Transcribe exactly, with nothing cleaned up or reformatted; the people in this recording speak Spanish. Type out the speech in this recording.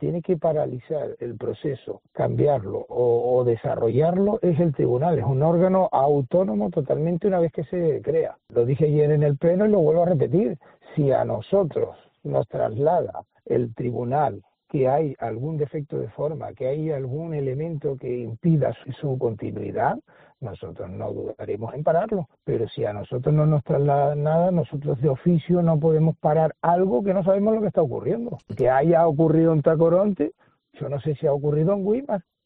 tiene que paralizar el proceso, cambiarlo o, o desarrollarlo es el tribunal. Es un órgano autónomo totalmente una vez que se crea. Lo dije ayer en el pleno y lo vuelvo a repetir. Si a nosotros nos traslada el tribunal que hay algún defecto de forma, que hay algún elemento que impida su, su continuidad, nosotros no dudaremos en pararlo. Pero si a nosotros no nos trasladan nada, nosotros de oficio no podemos parar algo que no sabemos lo que está ocurriendo. Que haya ocurrido en Tacoronte, yo no sé si ha ocurrido en Güímar.